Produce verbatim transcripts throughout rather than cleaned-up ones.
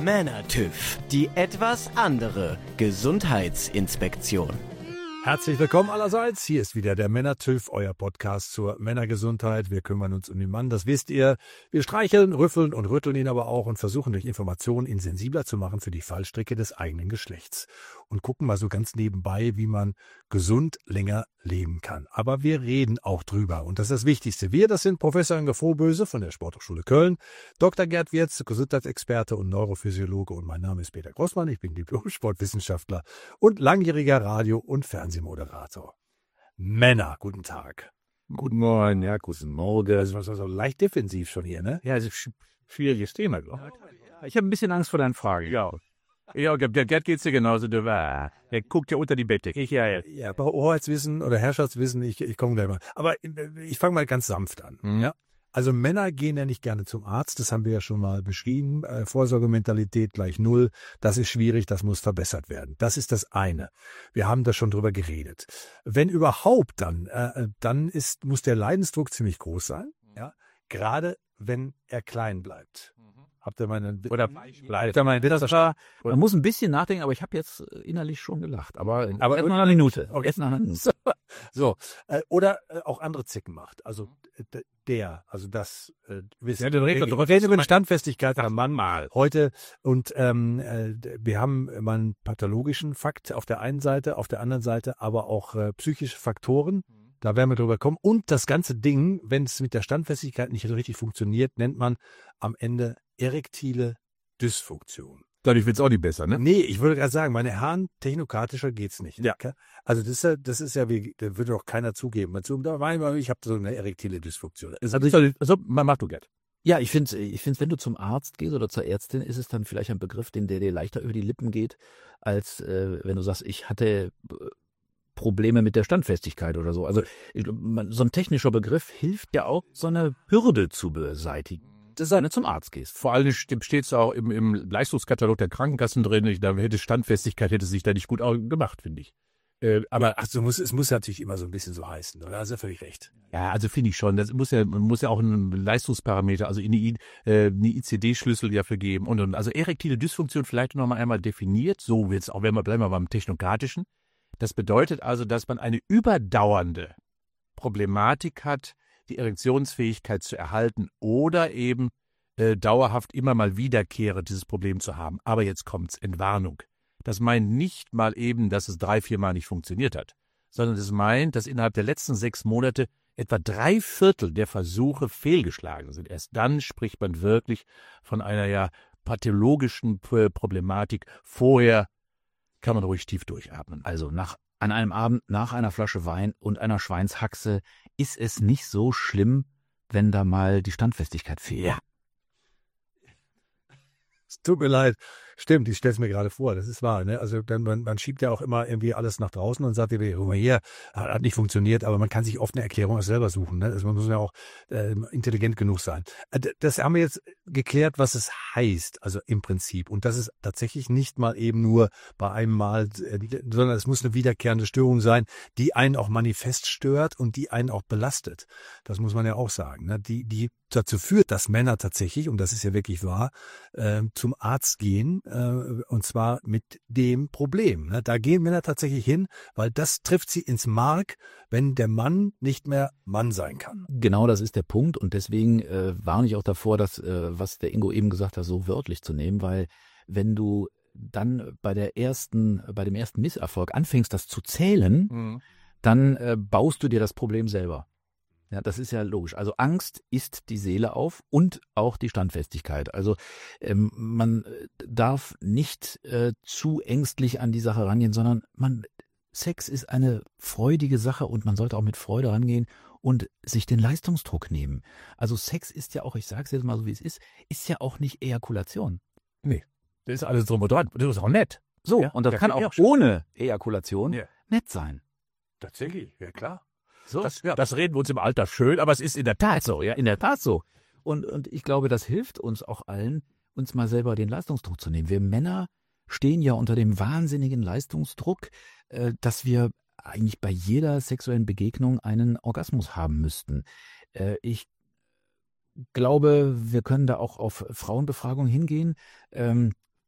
Männer-TÜV, die etwas andere Gesundheitsinspektion. Herzlich willkommen allerseits. Hier ist wieder der Männer-TÜV, euer Podcast zur Männergesundheit. Wir kümmern uns um den Mann, das wisst ihr. Wir streicheln, rüffeln und rütteln ihn aber auch und versuchen durch Informationen ihn sensibler zu machen für die Fallstricke des eigenen Geschlechts. Und gucken mal so ganz nebenbei, wie man gesund länger leben kann. Aber wir reden auch drüber. Und das ist das Wichtigste. Wir, das sind Professor Inge Frohböse von der Sporthochschule Köln, Doktor Gerd Wirz, Gesundheitsexperte und Neurophysiologe. Und mein Name ist Peter Grossmann. Ich bin Diplom-Sportwissenschaftler und langjähriger Radio- und Fernsehmoderator. Männer, guten Tag. Guten Morgen, ja, guten Morgen. Das war so leicht defensiv schon hier, ne? Ja, das ist ein schwieriges Thema, glaube ich. Ich habe ein bisschen Angst vor deinen Fragen. Ja. Ja, der Gerd geht's dir genauso. Der, war, der guckt ja unter die Bettdecke. Ich ja, ja. Ja, bei Hoheitswissen oder Herrschaftswissen, ich, ich komme gleich mal. Aber ich fange mal ganz sanft an. Mhm. Ja. Also Männer gehen ja nicht gerne zum Arzt, das haben wir ja schon mal beschrieben. Äh, Vorsorgementalität gleich null, das ist schwierig, das muss verbessert werden. Das ist das eine. Wir haben da schon drüber geredet. Wenn überhaupt dann, äh, dann ist, muss der Leidensdruck ziemlich groß sein, ja, gerade wenn er klein bleibt. Habt ihr meine oder bleibt mein das war, man muss ein bisschen nachdenken, aber ich habe jetzt innerlich schon gelacht. Aber, aber erst nach einer Minute. Okay. Erst nach einer Minute. So, äh, oder äh, auch andere Zicken macht. Also äh, der, also das äh, wisst Ja, dann redet wir doch- reden über die Standfestigkeit am Mann mal. heute und ähm, äh, wir haben immer einen pathologischen Fakt auf der einen Seite, auf der anderen Seite aber auch äh, psychische Faktoren. Da werden wir drüber kommen. Und das ganze Ding, wenn es mit der Standfestigkeit nicht richtig funktioniert, nennt man am Ende erektile Dysfunktion. Dadurch wird's auch nicht besser, ne? Nee, ich würde gerade sagen, meine Herren, technokratischer geht's nicht. Ja. Also das ist ja, das ist ja wie, da würde doch keiner zugeben. Dazu, da war ich, ich habe so eine erektile Dysfunktion. Also, ich, also mach du, Gerd. Ja, ich finde, ich finde, wenn du zum Arzt gehst oder zur Ärztin, ist es dann vielleicht ein Begriff, den der dir leichter über die Lippen geht, als äh, wenn du sagst, ich hatte äh, Probleme mit der Standfestigkeit oder so. Also ich, glaub, man, so ein technischer Begriff hilft ja auch, so eine Hürde zu beseitigen, dass du zum Arzt gehst. Vor allem steht es auch im, im Leistungskatalog der Krankenkassen drin. Ich, da hätte Standfestigkeit hätte sich da nicht gut gemacht, finde ich. Äh, aber Ach so, muss, es muss natürlich immer so ein bisschen so heißen, oder? Da hast du völlig recht. ja, also finde ich schon. Das muss ja, man muss ja auch einen Leistungsparameter, also eine, I- äh, eine I C D-Schlüssel ja für geben. Und, und also erektile Dysfunktion vielleicht noch mal einmal definiert. So wird's auch, wenn wir bleiben wir beim Technokratischen. Das bedeutet also, dass man eine überdauernde Problematik hat, die Erektionsfähigkeit zu erhalten oder eben äh, dauerhaft immer mal wiederkehrend dieses Problem zu haben. Aber jetzt kommt's, Entwarnung. Das meint nicht mal eben, dass es drei, vier Mal nicht funktioniert hat, sondern es meint, dass innerhalb der letzten sechs Monate etwa drei Viertel der Versuche fehlgeschlagen sind. Erst dann spricht man wirklich von einer ja pathologischen P- Problematik. Vorher kann man ruhig tief durchatmen. Also nach an einem Abend nach einer Flasche Wein und einer Schweinshaxe ist es nicht so schlimm, wenn da mal die Standfestigkeit fehlt. Ja. Es tut mir leid. Stimmt, ich stelle es mir gerade vor, das ist wahr. Ne? Also dann, man, man schiebt ja auch immer irgendwie alles nach draußen und sagt, guck mal hier, hat nicht funktioniert, aber man kann sich oft eine Erklärung auch selber suchen. Ne? Also man muss ja auch äh, intelligent genug sein. Das haben wir jetzt geklärt, was es heißt, also im Prinzip. Und das ist tatsächlich nicht mal eben nur bei einem Mal, äh, sondern es muss eine wiederkehrende Störung sein, die einen auch manifest stört und die einen auch belastet. Das muss man ja auch sagen. Ne? Die, die dazu führt, dass Männer tatsächlich, und das ist ja wirklich wahr, äh, zum Arzt gehen, und zwar mit dem Problem. Da gehen Männer tatsächlich hin, weil das trifft sie ins Mark, wenn der Mann nicht mehr Mann sein kann. Genau, das ist der Punkt und deswegen äh, warne ich auch davor, das, äh, was der Ingo eben gesagt hat, so wörtlich zu nehmen, weil wenn du dann bei der ersten, bei dem ersten Misserfolg anfängst, das zu zählen, Mhm. dann äh, baust du dir das Problem selber. Ja, das ist ja logisch. Also Angst isst die Seele auf und auch die Standfestigkeit. Also ähm, man darf nicht äh, zu ängstlich an die Sache rangehen, sondern man Sex ist eine freudige Sache und man sollte auch mit Freude rangehen und sich den Leistungsdruck nehmen. Also Sex ist ja auch, ich sage es jetzt mal so wie es ist, ist ja auch nicht Ejakulation. Das ist alles drum und dran. Das ist auch nett. So, Ja, und das ja, kann kann ich auch auch schon. ohne Ejakulation Ja. nett sein. Tatsächlich, ja klar. So, Das, das reden wir uns im Alter schön, aber es ist in der Tat so. ja, in der Tat so. Und, und ich glaube, das hilft uns auch allen, uns mal selber den Leistungsdruck zu nehmen. Wir Männer stehen ja unter dem wahnsinnigen Leistungsdruck, äh, dass wir eigentlich bei jeder sexuellen Begegnung einen Orgasmus haben müssten. Äh, ich glaube, wir können da auch auf Frauenbefragungen hingehen. Ähm,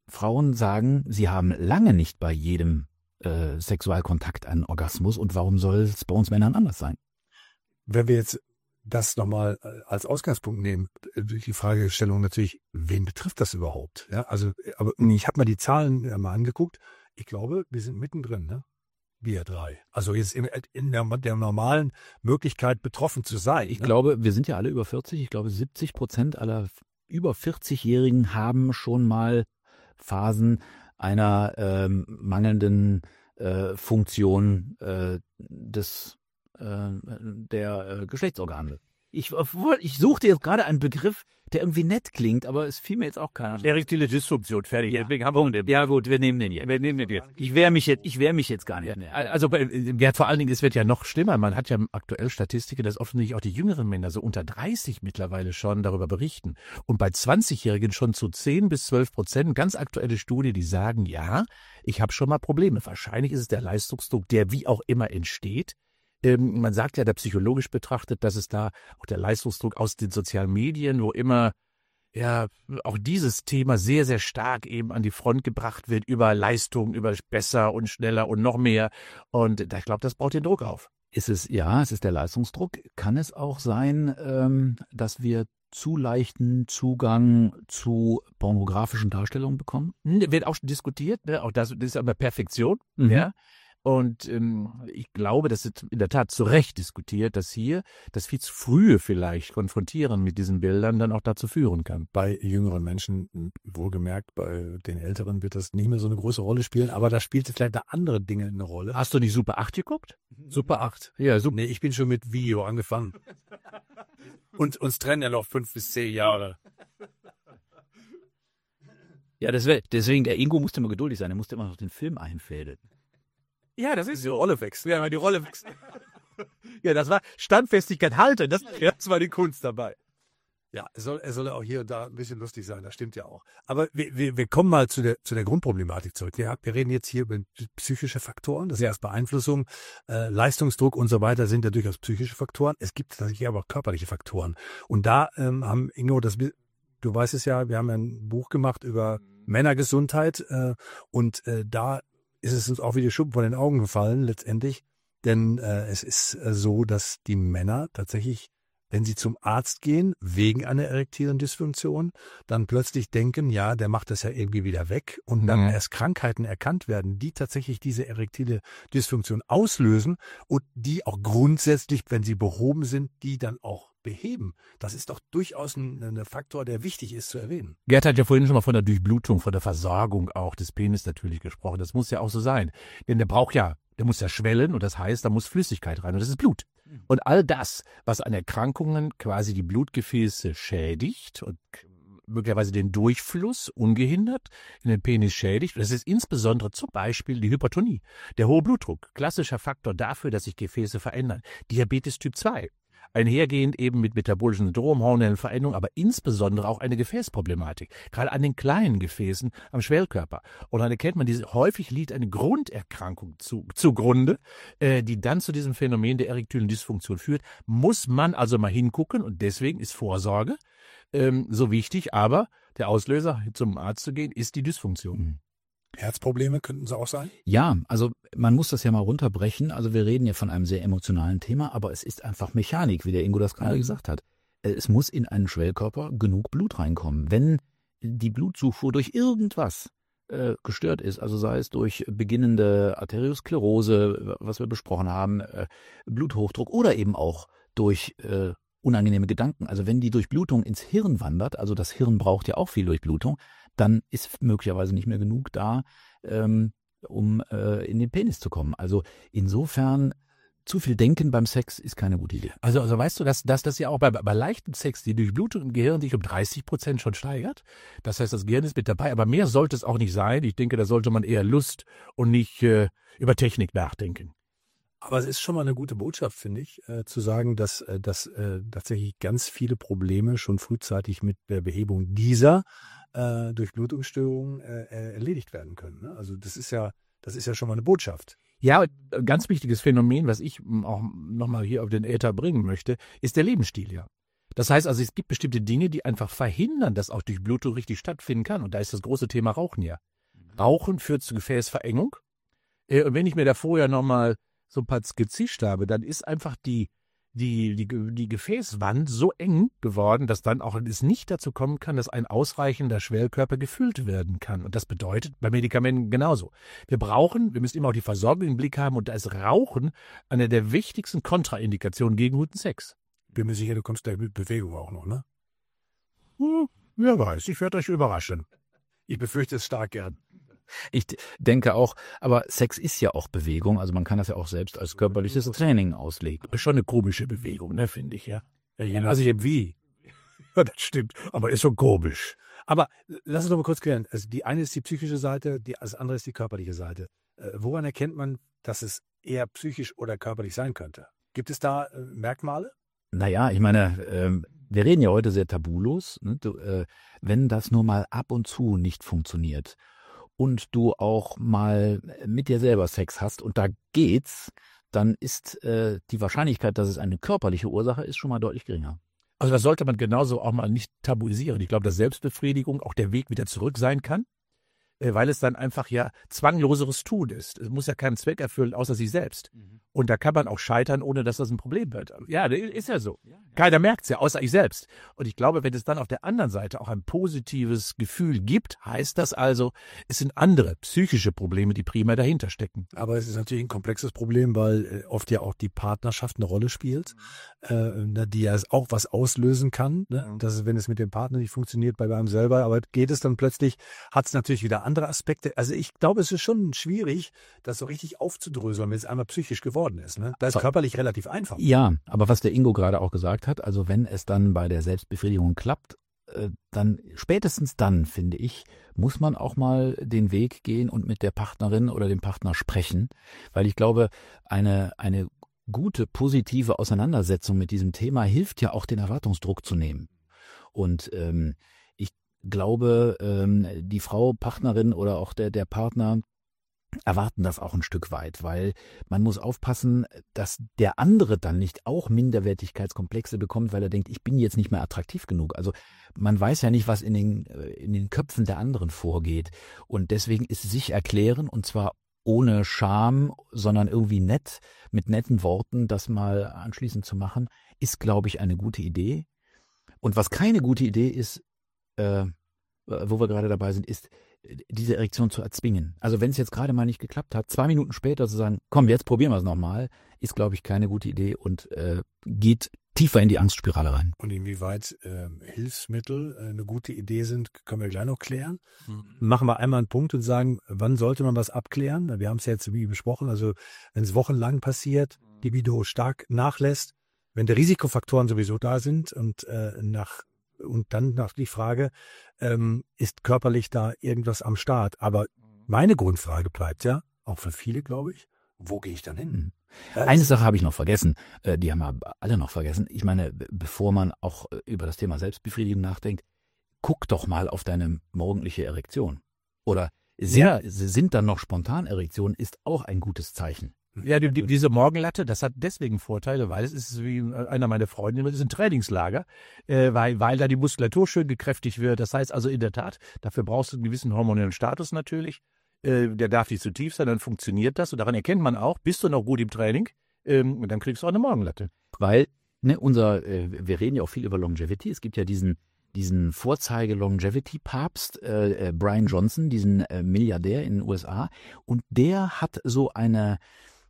Frauen sagen, sie haben lange nicht bei jedem äh, Sexualkontakt einen Orgasmus und warum soll es bei uns Männern anders sein? Wenn wir jetzt das nochmal als Ausgangspunkt nehmen, die Fragestellung natürlich, wen betrifft das überhaupt? Ja, also, aber ich habe mal die Zahlen mal angeguckt. Ich glaube, wir sind mittendrin, ne? Wir drei. Also jetzt in, in der, der normalen Möglichkeit, betroffen zu sein. Ich ne? glaube, wir sind ja alle über vierzig. Ich glaube, siebzig Prozent aller über vierzig-Jährigen haben schon mal Phasen einer ähm, mangelnden äh, Funktion äh, des äh, der äh, Geschlechtsorgane. Ich, ich suchte jetzt gerade einen Begriff, der irgendwie nett klingt, aber es fiel mir jetzt auch keiner. Erektile Dysfunktion, fertig. Ja. Deswegen haben wir den. Ja gut, wir nehmen den hier. Wir nehmen den hier. Ich wehre mich jetzt, ich wehre mich jetzt gar nicht. Ja, also ja, vor allen Dingen, es wird ja noch schlimmer. Man hat ja aktuell Statistiken, dass offensichtlich auch die jüngeren Männer, so unter dreißig mittlerweile schon darüber berichten. Und bei zwanzigjährigen schon zu zehn bis zwölf Prozent. Ganz aktuelle Studie, die sagen, ja, ich habe schon mal Probleme. Wahrscheinlich ist es der Leistungsdruck, der wie auch immer entsteht. Ähm, man sagt ja, da psychologisch betrachtet, dass es da auch der Leistungsdruck aus den sozialen Medien, wo immer ja auch dieses Thema sehr, sehr stark eben an die Front gebracht wird, über Leistung, über besser und schneller und noch mehr. Und ich glaube, das baut den Druck auf. Ist es, ja, es ist der Leistungsdruck. Kann es auch sein, ähm, dass wir zu leichten Zugang zu pornografischen Darstellungen bekommen? Wird auch diskutiert, ne? Auch das, das ist aber Perfektion, Mhm. ja. Und ähm, ich glaube, das ist in der Tat zu Recht diskutiert, dass hier das viel zu frühe vielleicht Konfrontieren mit diesen Bildern dann auch dazu führen kann. Bei jüngeren Menschen, wohlgemerkt, bei den Älteren wird das nicht mehr so eine große Rolle spielen, aber da spielt vielleicht da andere Dinge eine Rolle. Hast du nicht Super acht geguckt? Super acht. Ja, super. Nee, ich bin schon mit Video angefangen. Und uns trennen ja noch fünf bis zehn Jahre. Ja, das wär, deswegen, der Ingo musste immer geduldig sein, er musste immer noch den Film einfädeln. Ja, das ist die Rolle wechseln. Ja, die Rolle wechseln. Ja, das war Standfestigkeit, Halte. Das, das war die Kunst dabei. Ja, er soll, er soll auch hier und da ein bisschen lustig sein, das stimmt ja auch. Aber wir, wir, wir kommen mal zu der, zu der Grundproblematik zurück. Wir, wir reden jetzt hier über psychische Faktoren, das ist ja erst Beeinflussung, äh, Leistungsdruck und so weiter sind ja durchaus psychische Faktoren. Es gibt tatsächlich aber auch körperliche Faktoren. Und da ähm, haben, Ingo, das, du weißt es ja, wir haben ein Buch gemacht über Männergesundheit äh, und äh, da ist es uns auch wie die Schuppen von den Augen gefallen letztendlich, denn äh, es ist äh, so, dass die Männer tatsächlich, wenn sie zum Arzt gehen, wegen einer erektilen Dysfunktion, dann plötzlich denken, ja, der macht das ja irgendwie wieder weg und dann Mhm. erst Krankheiten erkannt werden, die tatsächlich diese erektile Dysfunktion auslösen und die auch grundsätzlich, wenn sie behoben sind, die dann auch beheben. Das ist doch durchaus ein, ein Faktor, der wichtig ist zu erwähnen. Gerd hat ja vorhin schon mal von der Durchblutung, von der Versorgung auch des Penis natürlich gesprochen. Das muss ja auch so sein. Denn der braucht ja, der muss ja schwellen und das heißt, da muss Flüssigkeit rein und das ist Blut. Und all das, was an Erkrankungen quasi die Blutgefäße schädigt und möglicherweise den Durchfluss ungehindert in den Penis schädigt. Und das ist insbesondere zum Beispiel die Hypertonie, der hohe Blutdruck, klassischer Faktor dafür, dass sich Gefäße verändern. Diabetes Typ zwei. Einhergehend eben mit metabolischen Syndrom, hormonellen Veränderungen, aber insbesondere auch eine Gefäßproblematik, gerade an den kleinen Gefäßen am Schwellkörper. Und dann erkennt man, diese, häufig liegt eine Grunderkrankung zu, zugrunde, äh, die dann zu diesem Phänomen der erektilen Dysfunktion führt. Muss man also mal hingucken und deswegen ist Vorsorge ähm, so wichtig, aber der Auslöser, zum Arzt zu gehen, ist die Dysfunktion. Mhm. Herzprobleme könnten sie auch sein? Ja, also man muss das ja mal runterbrechen. Also wir reden ja von einem sehr emotionalen Thema, aber es ist einfach Mechanik, wie der Ingo das gerade gesagt hat. Es muss in einen Schwellkörper genug Blut reinkommen. Wenn die Blutzufuhr durch irgendwas äh, gestört ist, also sei es durch beginnende Arteriosklerose, was wir besprochen haben, äh, Bluthochdruck oder eben auch durch äh, unangenehme Gedanken. Also wenn die Durchblutung ins Hirn wandert, also das Hirn braucht ja auch viel Durchblutung, dann ist möglicherweise nicht mehr genug da, ähm, um äh, in den Penis zu kommen. Also insofern, zu viel Denken beim Sex ist keine gute Idee. Also, also weißt du, dass, dass das ja auch bei, bei leichtem Sex die Durchblutung im Gehirn sich um dreißig Prozent schon steigert. Das heißt, das Gehirn ist mit dabei, aber mehr sollte es auch nicht sein. Ich denke, da sollte man eher Lust und nicht äh, über Technik nachdenken. Aber es ist schon mal eine gute Botschaft, finde ich, äh, zu sagen, dass, äh, dass äh, tatsächlich ganz viele Probleme schon frühzeitig mit der Behebung dieser äh, Durchblutungsstörungen äh, erledigt werden können. Ne? Also das ist ja, das ist ja schon mal eine Botschaft. Ja, ein ganz wichtiges Phänomen, was ich auch nochmal hier auf den Äther bringen möchte, ist der Lebensstil, ja. Das heißt also, es gibt bestimmte Dinge, die einfach verhindern, dass auch Durchblutung richtig stattfinden kann. Und da ist das große Thema Rauchen ja. Rauchen führt zu Gefäßverengung. Äh, und wenn ich mir da vorher nochmal so ein paar gezischt habe, dann ist einfach die, die, die, die Gefäßwand so eng geworden, dass dann auch es nicht dazu kommen kann, dass ein ausreichender Schwellkörper gefüllt werden kann. Und das bedeutet bei Medikamenten genauso. Wir brauchen, wir müssen immer auch die Versorgung im Blick haben, und da ist Rauchen eine der wichtigsten Kontraindikationen gegen guten Sex. Bin mir sicher, du kommst gleich mit Bewegung auch noch, ne? Hm, wer weiß, ich werde euch überraschen. Ich befürchte es stark gern. Ich d- denke auch, aber Sex ist ja auch Bewegung, also man kann das ja auch selbst als körperliches Training auslegen. Ist schon eine komische Bewegung, ne, finde ich, ja. Ja, je nach- also ich wie. Ja, das stimmt, aber ist schon komisch. Aber lass uns doch mal kurz klären. Also die eine ist die psychische Seite, die, das andere ist die körperliche Seite. Äh, woran erkennt man, dass es eher psychisch oder körperlich sein könnte? Gibt es da äh, Merkmale? Naja, ich meine, ähm, wir reden ja heute sehr tabulos. Ne? Du, äh, wenn das nur mal ab und zu nicht funktioniert und du auch mal mit dir selber Sex hast und da geht's, dann ist äh, die Wahrscheinlichkeit, dass es eine körperliche Ursache ist, schon mal deutlich geringer. Also das sollte man genauso auch mal nicht tabuisieren. Ich glaube, dass Selbstbefriedigung auch der Weg wieder zurück sein kann, äh, weil es dann einfach ja zwangloseres Tun ist. Es muss ja keinen Zweck erfüllen, außer sich selbst. Mhm. Und da kann man auch scheitern, ohne dass das ein Problem wird. Ja, ist ja so. Keiner merkt es ja, außer ich selbst. Und ich glaube, wenn es dann auf der anderen Seite auch ein positives Gefühl gibt, heißt das also, es sind andere psychische Probleme, die primär dahinter stecken. Aber es ist natürlich ein komplexes Problem, weil äh, oft ja auch die Partnerschaft eine Rolle spielt, äh, die ja auch was auslösen kann. Ne? Mhm. Dass es, wenn es mit dem Partner nicht funktioniert, bei einem selber, aber geht es dann plötzlich, hat es natürlich wieder andere Aspekte. Also ich glaube, es ist schon schwierig, das so richtig aufzudröseln, wenn es einmal psychisch geworden ist. Ne? Da ist So. körperlich relativ einfach. Ja, aber was der Ingo gerade auch gesagt hat, also wenn es dann bei der Selbstbefriedigung klappt, äh, dann spätestens dann, finde ich, muss man auch mal den Weg gehen und mit der Partnerin oder dem Partner sprechen, weil ich glaube, eine, eine gute, positive Auseinandersetzung mit diesem Thema hilft ja auch, den Erwartungsdruck zu nehmen. Und ähm, ich glaube, ähm, die Frau, Partnerin oder auch der, der Partner erwarten das auch ein Stück weit, weil man muss aufpassen, dass der andere dann nicht auch Minderwertigkeitskomplexe bekommt, weil er denkt, ich bin jetzt nicht mehr attraktiv genug. Also man weiß ja nicht, was in den, in den Köpfen der anderen vorgeht. Und deswegen ist sich erklären, und zwar ohne Scham, sondern irgendwie nett, mit netten Worten, das mal anschließend zu machen, ist, glaube ich, eine gute Idee. Und was keine gute Idee ist, äh, wo wir gerade dabei sind, ist, diese Erektion zu erzwingen. Also wenn es jetzt gerade mal nicht geklappt hat, zwei Minuten später zu sagen, komm, jetzt probieren wir es nochmal, ist, glaube ich, keine gute Idee und äh, geht tiefer in die Angstspirale rein. Und inwieweit äh, Hilfsmittel äh, eine gute Idee sind, können wir gleich noch klären. Mhm. Machen wir einmal einen Punkt und sagen, wann sollte man was abklären? Wir haben es ja jetzt wie besprochen, also wenn es wochenlang passiert, die Libido stark nachlässt, wenn die Risikofaktoren sowieso da sind und äh, nach und dann nach die Frage, ähm, ist körperlich da irgendwas am Start? Aber meine Grundfrage bleibt ja, auch für viele, glaube ich, wo gehe ich dann hin? Mhm. Ja, Eine Sache habe ich noch vergessen, äh, die haben wir alle noch vergessen. Ich meine, b- bevor man auch äh, über das Thema Selbstbefriedigung nachdenkt, guck doch mal auf deine morgendliche Erektion. Oder sehr, sind dann noch Spontanerektionen, ist auch ein gutes Zeichen. Ja, die, die, diese Morgenlatte, das hat deswegen Vorteile, weil es ist, wie einer meiner Freunde, das ist ein Trainingslager, äh, weil, weil da die Muskulatur schön gekräftigt wird. Das heißt also in der Tat, dafür brauchst du einen gewissen hormonellen Status natürlich. Äh, der darf nicht zu tief sein, dann funktioniert das. Und daran erkennt man auch, bist du noch gut im Training, ähm, und dann kriegst du auch eine Morgenlatte. Weil, ne, unser, äh, wir reden ja auch viel über Longevity. Es gibt ja diesen, diesen Vorzeige-Longevity-Papst, äh, äh, Brian Johnson, diesen äh, Milliardär in den U S A. Und der hat so eine,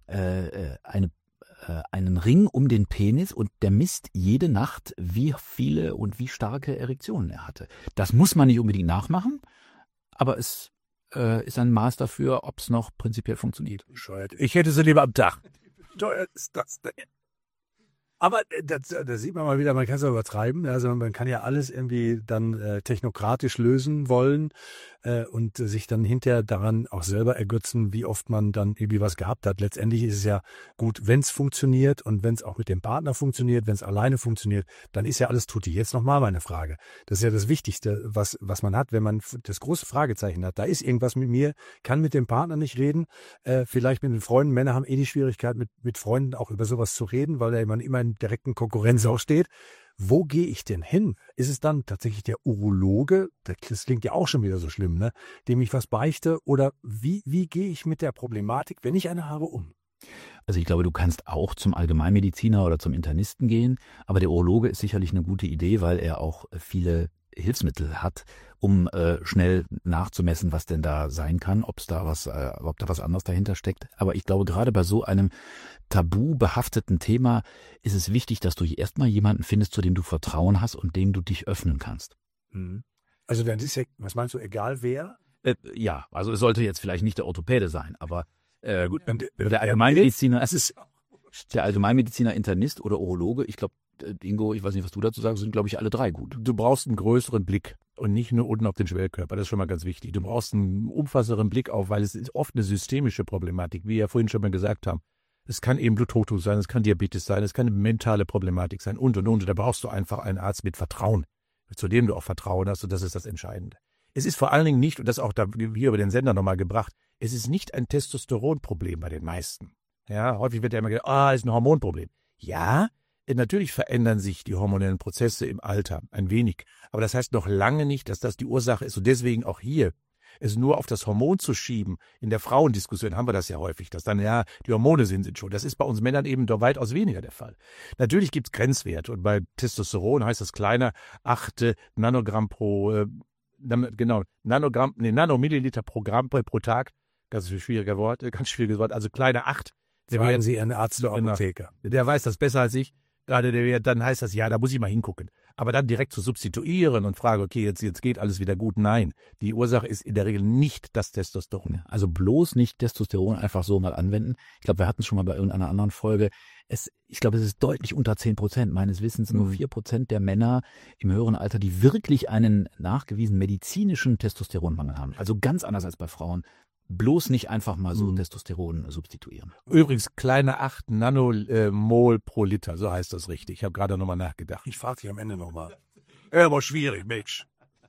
äh, eine, äh, einen Ring um den Penis und der misst jede Nacht, wie viele und wie starke Erektionen er hatte. Das muss man nicht unbedingt nachmachen, aber es äh, ist ein Maß dafür, ob es noch prinzipiell funktioniert. Bescheuert. Ich hätte sie lieber am Tag. Steuert ist das denn? Aber da sieht man mal wieder, man kann es ja übertreiben. Also man kann ja alles irgendwie dann äh, technokratisch lösen wollen äh, und äh, sich dann hinterher daran auch selber ergötzen, wie oft man dann irgendwie was gehabt hat. Letztendlich ist es ja gut, wenn es funktioniert und wenn es auch mit dem Partner funktioniert, wenn es alleine funktioniert, dann ist ja alles tutti. Jetzt nochmal meine Frage. Das ist ja das Wichtigste, was, was man hat, wenn man das große Fragezeichen hat. Da ist irgendwas mit mir, kann mit dem Partner nicht reden, äh, vielleicht mit den Freunden. Männer haben eh die Schwierigkeit, mit, mit Freunden auch über sowas zu reden, weil man immer in direkten Konkurrenz auch steht. wo gehe ich denn hin? Ist es dann tatsächlich der Urologe, das klingt ja auch schon wieder so schlimm, ne, dem ich was beichte? Oder wie, wie gehe ich mit der Problematik, wenn ich eine habe, um? Also ich glaube, du kannst auch zum Allgemeinmediziner oder zum Internisten gehen, aber der Urologe ist sicherlich eine gute Idee, weil er auch viele Hilfsmittel hat, um äh, schnell nachzumessen, was denn da sein kann, ob es da was, äh, ob da was anderes dahinter steckt. Aber ich glaube, gerade bei so einem tabu behafteten Thema ist es wichtig, dass du erstmal jemanden findest, zu dem du Vertrauen hast und dem du dich öffnen kannst. Also dann ist ja, was meinst du, egal wer? Äh, ja, also es sollte jetzt vielleicht nicht der Orthopäde sein, aber äh, Gut, wenn der, der Allgemeinmediziner, das ist der Allgemeinmediziner, Internist oder Urologe, ich glaube, Ingo, ich weiß nicht, was du dazu sagst, sind, glaube ich, alle drei gut. Du brauchst einen größeren Blick und nicht nur unten auf den Schwellkörper. Das ist schon mal ganz wichtig. Du brauchst einen umfassenderen Blick auf, weil es ist oft eine systemische Problematik, wie wir ja vorhin schon mal gesagt haben. Es kann eben Bluthochdruck sein, es kann Diabetes sein, es kann eine mentale Problematik sein und, und, und. Da brauchst du einfach einen Arzt mit Vertrauen, zu dem du auch Vertrauen hast, und das ist das Entscheidende. Es ist vor allen Dingen nicht, und das auch da hier über den Sender nochmal gebracht, es ist nicht ein Testosteronproblem bei den meisten. Ja, häufig wird ja immer gesagt, ah, ist ein Hormonproblem. Ja, natürlich verändern sich die hormonellen Prozesse im Alter ein wenig, aber das heißt noch lange nicht, dass das die Ursache ist. Und deswegen auch hier, es nur auf das Hormon zu schieben, in der Frauendiskussion haben wir das ja häufig, dass dann, ja, die Hormone sind es schon. Das ist bei uns Männern eben doch weitaus weniger der Fall. Natürlich gibt es Grenzwerte und bei Testosteron heißt das kleiner acht Nanogramm pro, äh, genau, Nanogramm, nee, Nanomilliliter pro Gramm pro Tag, ganz schwieriger Wort, ganz schwieriges Wort, also kleine acht. Fragen Sie einen Arzt oder Apotheker. Der weiß das besser als ich. Gerade der, dann heißt das, ja, da muss ich mal hingucken. Aber dann direkt zu substituieren und fragen, okay, jetzt, jetzt geht alles wieder gut. Nein, die Ursache ist in der Regel nicht das Testosteron. Also bloß nicht Testosteron einfach so mal anwenden. Ich glaube, wir hatten es schon mal bei irgendeiner anderen Folge. Es, ich glaube, es ist deutlich unter zehn Prozent. Meines Wissens nur vier Prozent der Männer im höheren Alter, die wirklich einen nachgewiesenen medizinischen Testosteronmangel haben. Also ganz anders als bei Frauen. Bloß nicht einfach mal so mhm. Testosteron substituieren. Übrigens, kleine acht Nanomol pro Liter, so heißt das richtig. Ich habe gerade nochmal nachgedacht. Ich frage dich am Ende nochmal. Ja, war schwierig, Mensch.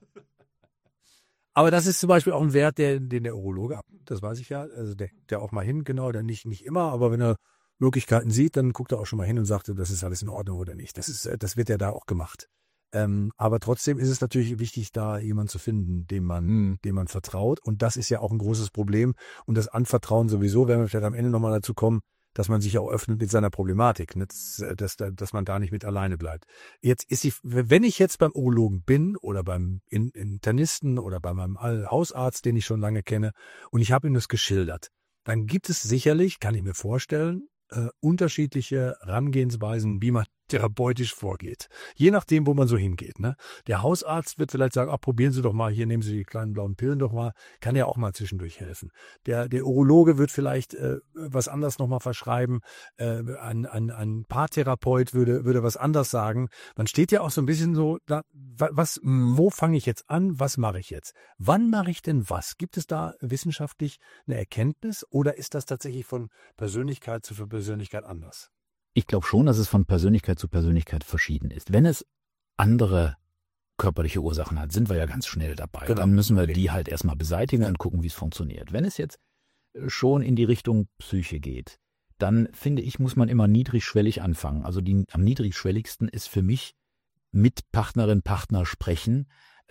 Aber das ist zum Beispiel auch ein Wert, der, den der Urologe ab. Das weiß ich ja. Also der, der auch mal hin, genau, der nicht, nicht immer, aber wenn er Möglichkeiten sieht, dann guckt er auch schon mal hin und sagt, das ist alles in Ordnung oder nicht. Das ist, das wird ja da auch gemacht. Ähm, aber trotzdem ist es natürlich wichtig, da jemanden zu finden, dem man, mhm. dem man vertraut. Und das ist ja auch ein großes Problem. Und das Anvertrauen sowieso, werden wir vielleicht am Ende nochmal dazu kommen, dass man sich auch öffnet mit seiner Problematik, ne? dass, dass, dass man da nicht mit alleine bleibt. Jetzt ist die, wenn ich jetzt beim Urologen bin oder beim Internisten oder bei meinem Hausarzt, den ich schon lange kenne, und ich habe ihm das geschildert, dann gibt es sicherlich, kann ich mir vorstellen, äh, unterschiedliche Herangehensweisen, wie man therapeutisch vorgeht. Je nachdem, wo man so hingeht. Ne? Der Hausarzt wird vielleicht sagen, ach, probieren Sie doch mal, hier nehmen Sie die kleinen blauen Pillen doch mal, kann ja auch mal zwischendurch helfen. Der, der Urologe wird vielleicht äh, was anderes nochmal verschreiben, äh, ein, ein, ein Paartherapeut würde, würde was anderes sagen. Man steht ja auch so ein bisschen so, da, was, wo fange ich jetzt an, was mache ich jetzt? Wann mache ich denn was? Gibt es da wissenschaftlich eine Erkenntnis oder ist das tatsächlich von Persönlichkeit zu Persönlichkeit anders? Ich glaube schon, dass es von Persönlichkeit zu Persönlichkeit verschieden ist. Wenn es andere körperliche Ursachen hat, sind wir ja ganz schnell dabei. Genau. Dann müssen wir die halt erstmal beseitigen und gucken, wie es funktioniert. Wenn es jetzt schon in die Richtung Psyche geht, dann finde ich, muss man immer niedrigschwellig anfangen. Also die, am niedrigschwelligsten ist für mich mit Partnerin, Partner sprechen,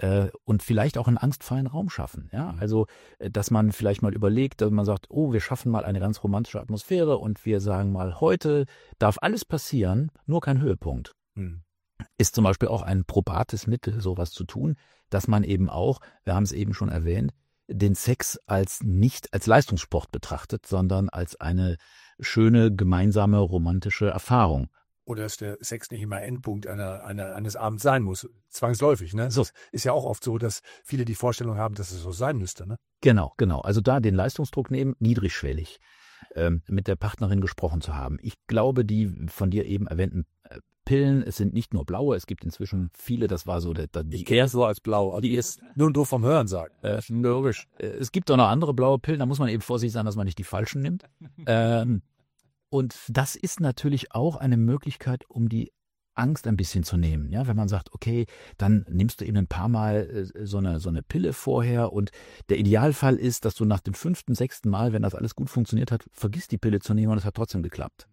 und vielleicht auch einen angstfreien Raum schaffen. Ja, also, dass man vielleicht mal überlegt, dass man sagt, oh, wir schaffen mal eine ganz romantische Atmosphäre und wir sagen mal, heute darf alles passieren, nur kein Höhepunkt. Hm. Ist zum Beispiel auch ein probates Mittel, sowas zu tun, dass man eben auch, wir haben es eben schon erwähnt, den Sex als nicht als Leistungssport betrachtet, sondern als eine schöne, gemeinsame, romantische Erfahrung. Oder dass der Sex nicht immer Endpunkt einer, einer, eines Abends sein muss, zwangsläufig. Ne? So. Ist ja auch oft so, dass viele die Vorstellung haben, dass es so sein müsste. Ne? Genau, genau. Also da den Leistungsdruck nehmen, niedrigschwellig ähm, mit der Partnerin gesprochen zu haben. Ich glaube, die von dir eben erwähnten äh, Pillen, es sind nicht nur blaue, es gibt inzwischen viele, das war so der, der die kenne so als blau, die ist nur nur vom Hören sagen. Äh, logisch. Äh, es gibt auch noch andere blaue Pillen, da muss man eben vorsichtig sein, dass man nicht die falschen nimmt. ähm, Und das ist natürlich auch eine Möglichkeit, um die Angst ein bisschen zu nehmen. Ja, wenn man sagt, okay, dann nimmst du eben ein paar Mal äh, so eine so eine Pille vorher und der Idealfall ist, dass du nach dem fünften, sechsten Mal, wenn das alles gut funktioniert hat, vergisst die Pille zu nehmen und es hat trotzdem geklappt.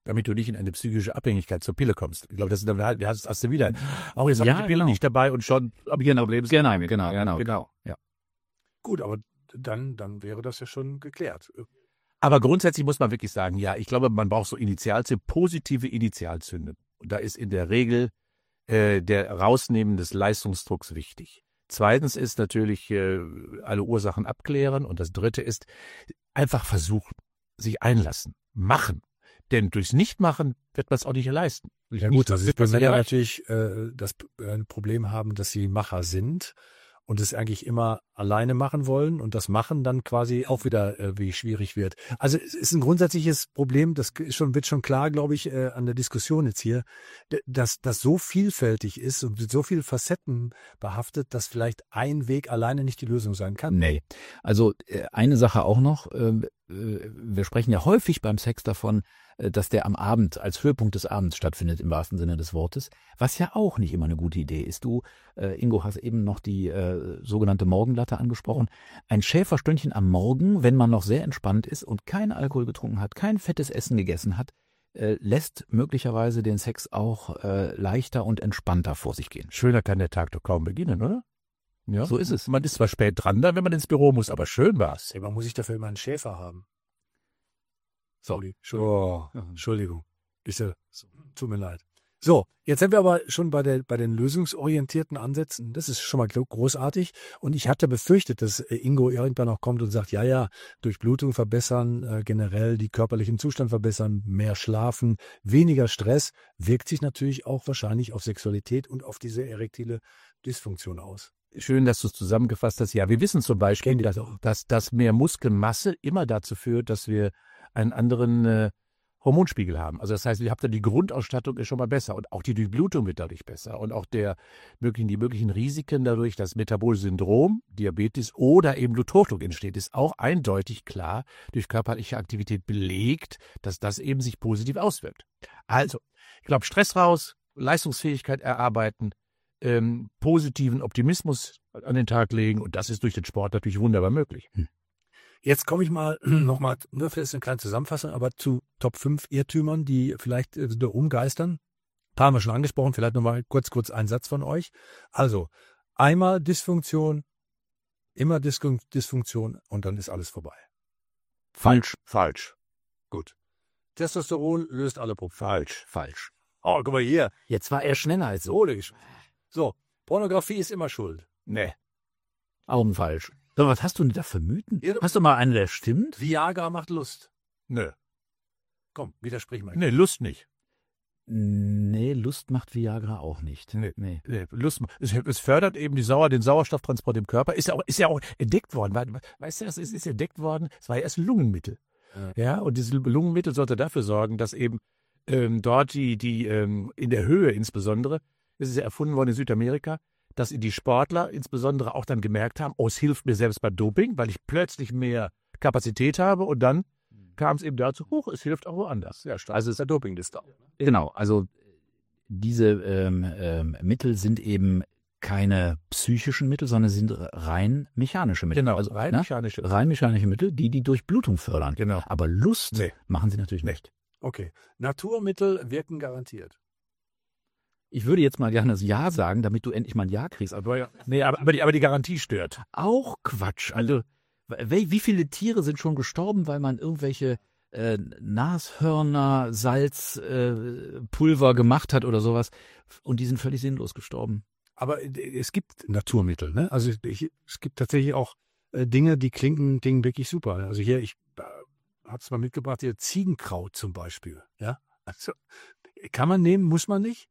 damit du nicht in eine psychische Abhängigkeit zur Pille kommst. Ich glaube, das ist dann halt, hast, hast du wieder. Auch jetzt habe Ja, ich die Pille genau. nicht dabei und schon habe ich ein Problem. Genau, genau, genau, genau. Ja. Gut, aber dann, dann wäre das ja schon geklärt. Aber grundsätzlich muss man wirklich sagen, ja, ich glaube, man braucht so Initialzündung, positive Initialzündung. Und da ist in der Regel äh, der Rausnehmen des Leistungsdrucks wichtig. Zweitens ist natürlich äh, alle Ursachen abklären. Und das Dritte ist einfach versuchen, sich einlassen, machen. Denn durchs Nichtmachen wird man es auch nicht leisten. Durch Ja gut, Nicht- das ist, wird wenn man's wir nicht ja erreichen. natürlich äh, das äh, ein Problem haben, dass sie Macher sind und es eigentlich immer alleine machen wollen und das Machen dann quasi auch wieder äh, wie schwierig wird. Also es ist ein grundsätzliches Problem, das ist schon, wird schon klar, glaube ich, äh, an der Diskussion jetzt hier, d- dass das so vielfältig ist und mit so viel Facetten behaftet, dass vielleicht ein Weg alleine nicht die Lösung sein kann. Nee. Also äh, eine Sache auch noch, äh, äh, wir sprechen ja häufig beim Sex davon, äh, dass der am Abend, als Höhepunkt des Abends stattfindet, im wahrsten Sinne des Wortes, was ja auch nicht immer eine gute Idee ist. Du, äh, Ingo, hast eben noch die äh, sogenannte Morgenlatte angesprochen. Ein Schäferstündchen am Morgen, wenn man noch sehr entspannt ist und keinen Alkohol getrunken hat, kein fettes Essen gegessen hat, äh, lässt möglicherweise den Sex auch äh, leichter und entspannter vor sich gehen. Schöner kann der Tag doch kaum beginnen, oder? Ja. So ist es. Man ist zwar spät dran, dann, wenn man ins Büro muss, aber schön war's. Man muss ich dafür immer einen Schäfer haben. Sorry, Oh. Entschuldigung. Ist ja, tut mir leid. So, jetzt sind wir aber schon bei, der, bei den lösungsorientierten Ansätzen. Das ist schon mal großartig. Und ich hatte befürchtet, dass äh, Ingo irgendwann noch kommt und sagt, ja, ja, Durchblutung verbessern, äh, generell die körperlichen Zustand verbessern, mehr schlafen, weniger Stress, wirkt sich natürlich auch wahrscheinlich auf Sexualität und auf diese erektile Dysfunktion aus. Schön, dass du es zusammengefasst hast. Ja, wir wissen zum Beispiel, Kennt ihr dass, doch. dass, dass mehr Muskelmasse immer dazu führt, dass wir einen anderen äh, Hormonspiegel haben. Also das heißt, ihr habt dann die Grundausstattung ist schon mal besser und auch die Durchblutung wird dadurch besser und auch der möglichen, die möglichen Risiken dadurch, dass Metabolsyndrom, Diabetes oder eben Bluthochdruck entsteht, ist auch eindeutig klar durch körperliche Aktivität belegt, dass das eben sich positiv auswirkt. Also, ich glaube, Stress raus, Leistungsfähigkeit erarbeiten, ähm, positiven Optimismus an den Tag legen und das ist durch den Sport natürlich wunderbar möglich. Jetzt komme ich mal nochmal, nur für eine kleine Zusammenfassung, aber zu Top fünf Irrtümern, die vielleicht äh, da rumgeistern. Ein paar haben wir schon angesprochen, vielleicht nochmal kurz, kurz ein Satz von euch. Also, einmal Dysfunktion, immer Dysfun- Dysfunktion und dann ist alles vorbei. Falsch. Falsch. Gut. Testosteron löst alle Probleme. Falsch. Falsch. Oh, guck mal hier. Jetzt war er schneller als so. Logisch. So, Pornografie ist immer schuld. Nee. Auch falsch. So, was hast du denn da für Mythen? Ja, Hast du mal einen, der stimmt? Viagra macht Lust. Nö. Komm, widersprich mal. Nee, Lust nicht. Nee, Lust macht Viagra auch nicht. Nee. nee. Nee, Lust, es, es fördert eben die Sauer, den Sauerstofftransport im Körper. Ist ja auch, ist ja auch entdeckt worden. We- Weißt du, es ist, ist entdeckt worden, es war ja erst ein Lungenmittel. Ja. Ja, und dieses Lungenmittel sollte dafür sorgen, dass eben ähm, dort die, die ähm, in der Höhe insbesondere, das ist ja erfunden worden in Südamerika, dass die Sportler insbesondere auch dann gemerkt haben, oh, es hilft mir selbst beim Doping, weil ich plötzlich mehr Kapazität habe und dann kam es eben dazu, hoch, es hilft auch woanders. Ja, stark. Also es- der Doping-Liste. Genau, also diese ähm, ähm, Mittel sind eben keine psychischen Mittel, sondern sind rein mechanische Mittel. Genau, also rein ne? mechanische. rein mechanische Mittel, die die Durchblutung fördern. Genau. Aber Lust Nee. machen sie natürlich nicht. Okay. Naturmittel wirken garantiert. Ich würde jetzt mal gerne das Ja sagen, damit du endlich mal ein Ja kriegst. Aber Aber, nee, aber, aber, die, aber die Garantie stört. auch Quatsch. Also wie, wie viele Tiere sind schon gestorben, weil man irgendwelche äh, Nashörner, Salz, äh, Pulver gemacht hat oder sowas und die sind völlig sinnlos gestorben. Aber äh, es gibt Naturmittel, ne? Also ich, es gibt tatsächlich auch äh, Dinge, die klingen, klingen wirklich super. Also hier, ich äh, habe es mal mitgebracht, hier Ziegenkraut zum Beispiel. Ja, also kann man nehmen, muss man nicht.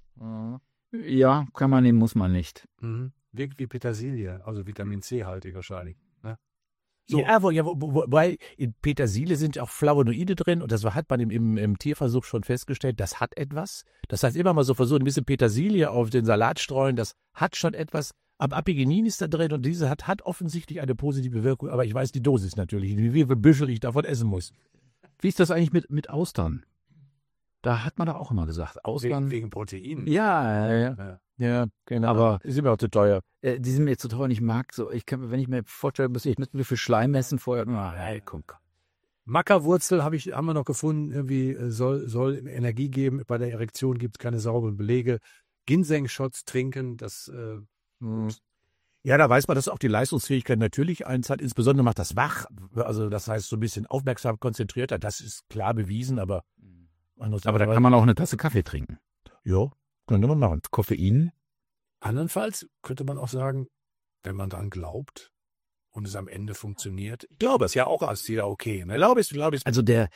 Ja, kann man nehmen, muss man nicht. Mhm. Wirkt wie Petersilie, also Vitamin C haltig wahrscheinlich. Ne? So. Ja, wo, ja, wo, wo, wobei in Petersilie sind auch Flavonoide drin und das hat man im, im, im Tierversuch schon festgestellt, das hat etwas. Das heißt, immer mal so versuchen, ein bisschen Petersilie auf den Salat streuen, das hat schon etwas. Aber Apigenin ist da drin und diese hat, hat offensichtlich eine positive Wirkung, aber ich weiß die Dosis natürlich, wie viel Büschel ich davon essen muss. Wie ist das eigentlich mit, mit Austern? Da hat man doch auch immer gesagt, Austern. Wegen, wegen Protein. Ja, ja, ja. Ja. Ja, genau. Aber- ist immer auch zu teuer. Äh, die sind mir zu teuer und ich mag so, ich kann, wenn ich mir vorstelle, muss ich müssen wir für Schleim messen vorher, na, hey, komm, komm. Mackerwurzel habe ich, haben wir noch gefunden, irgendwie äh, soll, soll Energie geben. Bei der Erektion gibt es keine sauberen Belege. Ginseng-Shots trinken, das äh, Hm. Ja, da weiß man, dass auch die Leistungsfähigkeit natürlich einzahlt. Insbesondere macht das wach. Also das heißt, so ein bisschen aufmerksam, konzentrierter. Das ist klar bewiesen, aber... Aber da kann man auch eine Tasse Kaffee trinken. Ja, könnte man machen. Koffein. andernfalls könnte man auch sagen, wenn man dran glaubt und es am Ende funktioniert, Ich glaube es. ist ja auch als jeder okay. Ne? Glaube ich, glaube ich. Also der,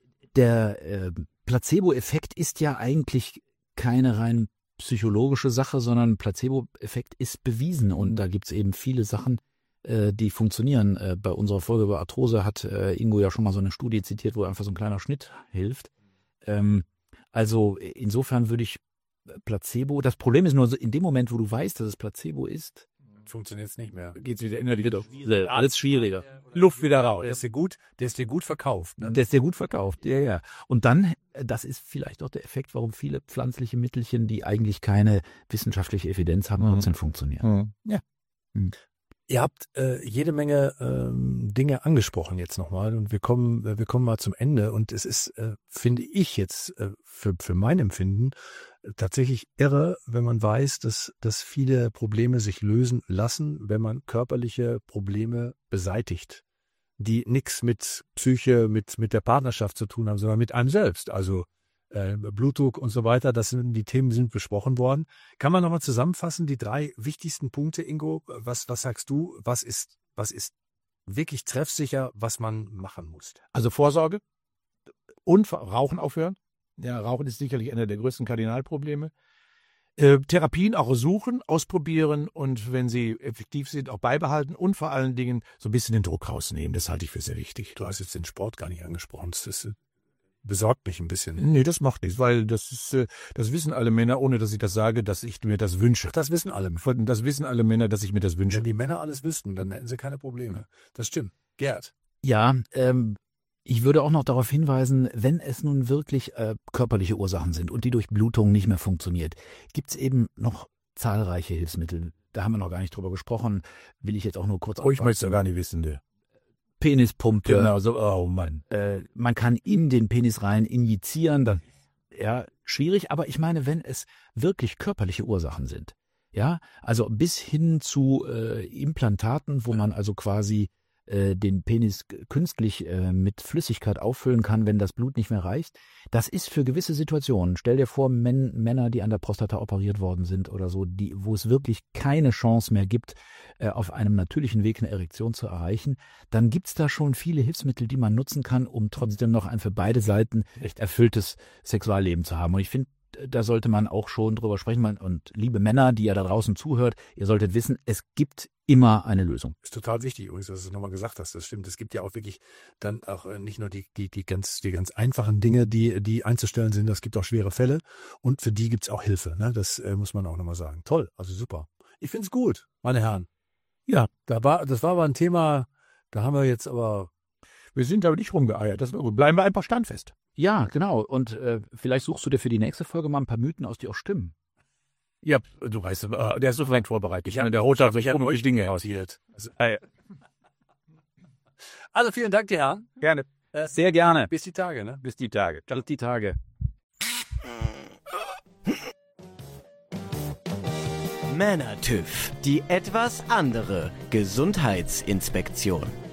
der äh, Placebo-Effekt ist ja eigentlich keine rein psychologische Sache, sondern Placebo-Effekt ist bewiesen und da gibt's eben viele Sachen, äh, die funktionieren. Äh, bei unserer Folge über Arthrose hat äh, Ingo ja schon mal so eine Studie zitiert, wo einfach so ein kleiner Schnitt hilft. Ähm, also insofern würde ich Placebo, das Problem ist nur, so in dem Moment, wo du weißt, dass es Placebo ist, Funktioniert es nicht mehr. Geht's wieder innerlich wieder. alles schwieriger. Luft wieder raus. Der ist dir gut, der ist dir gut verkauft. Ne? Der ist sehr gut verkauft, ja, ja. Und dann, äh, das ist vielleicht auch der Effekt, warum viele pflanzliche Mittelchen, die eigentlich keine wissenschaftliche Evidenz haben, Mhm. trotzdem funktionieren. Hm. Ihr habt äh, jede Menge ähm, Dinge angesprochen jetzt nochmal und wir kommen, äh, wir kommen mal zum Ende und es ist, äh, finde ich jetzt äh, für, für mein Empfinden äh, tatsächlich irre, wenn man weiß, dass, dass viele Probleme sich lösen lassen, wenn man körperliche Probleme beseitigt, die nichts mit Psyche, mit, mit der Partnerschaft zu tun haben, sondern mit einem selbst. Also äh, Blutdruck und so weiter, das sind, die Themen sind besprochen worden. Kann man nochmal zusammenfassen, die drei wichtigsten Punkte, Ingo? Was, was sagst du? Was ist, was ist wirklich treffsicher, was man machen muss? Also Vorsorge und Rauchen aufhören. Ja, Rauchen ist sicherlich einer der größten Kardinalprobleme. Äh, Therapien auch suchen, ausprobieren und wenn sie effektiv sind, auch beibehalten und vor allen Dingen so ein bisschen den Druck rausnehmen. Das halte ich für sehr wichtig. Du hast jetzt den Sport gar nicht angesprochen. Das ist, besorgt mich ein bisschen. Nee, das macht nichts, weil das ist, äh, das wissen alle Männer, ohne dass ich das sage, dass ich mir das wünsche. Das wissen alle. Das wissen alle Männer, dass ich mir das wünsche. Wenn die Männer alles wüssten, dann hätten sie keine Probleme. Das stimmt. Gerd. Ja, ähm, ich würde auch noch darauf hinweisen, wenn es nun wirklich äh, körperliche Ursachen sind und die Durchblutung nicht mehr funktioniert, gibt's eben noch zahlreiche Hilfsmittel. Da haben wir noch gar nicht drüber gesprochen, will ich jetzt auch nur kurz Oh, ich möchte es gar nicht wissen. Der. Penispumpe. Genau, so, oh Mann. Äh, man kann in den Penis rein injizieren, dann ja, schwierig, aber ich meine, wenn es wirklich körperliche Ursachen sind, ja, also bis hin zu äh, Implantaten, wo man also quasi äh, den Penis künstlich äh, mit Flüssigkeit auffüllen kann, wenn das Blut nicht mehr reicht, das ist für gewisse Situationen. Stell dir vor, Men- Männer, die an der Prostata operiert worden sind oder so, die, wo es wirklich keine Chance mehr gibt, äh, auf einem natürlichen Weg eine Erektion zu erreichen, dann gibt's da schon viele Hilfsmittel, die man nutzen kann, um trotzdem noch ein für beide Seiten echt erfülltes Sexualleben zu haben. Und ich finde, da sollte man auch schon drüber sprechen. Und liebe Männer, die ja da draußen zuhört, ihr solltet wissen, es gibt immer eine Lösung. Ist total wichtig, übrigens, dass du es nochmal gesagt hast. Das stimmt. Es gibt ja auch wirklich dann auch äh, nicht nur die, die, die ganz, die ganz einfachen Dinge, die, die einzustellen sind. Es gibt auch schwere Fälle. Und für die gibt's auch Hilfe. Ne? Das äh, muss man auch nochmal sagen. Toll. Also super. Ich find's gut, meine Herren. Ja, da war, das war aber ein Thema, da haben wir jetzt aber. Wir sind aber nicht rumgeeiert. Das war gut. Bleiben wir einfach standfest. Ja, genau. Und äh, vielleicht suchst du dir für die nächste Folge mal ein paar Mythen aus, die auch stimmen. Ja, du weißt, äh, der ist so weit vorbereitet. Ich meine, der holt da sich um euch Dinge aus. Also, äh, also vielen Dank, die Herren. Gerne. Äh, Sehr gerne. bis die Tage, ne? Bis die Tage. Bis die Tage. Männer-TÜV, die etwas andere Gesundheitsinspektion.